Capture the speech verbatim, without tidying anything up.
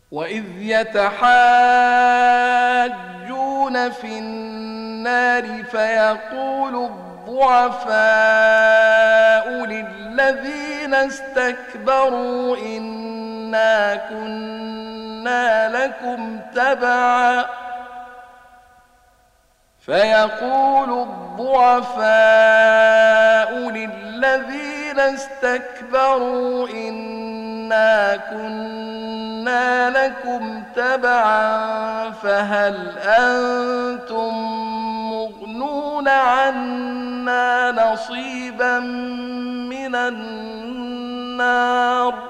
وإذ يتحاجون في النار فيقول الضعفاء للذين استكبروا إنا كنا لكم تبعا فيقول الضعفاء للذين استكبروا إنا كنا لكم تبعا فهل أنتم مغنون عنا نصيبا من النار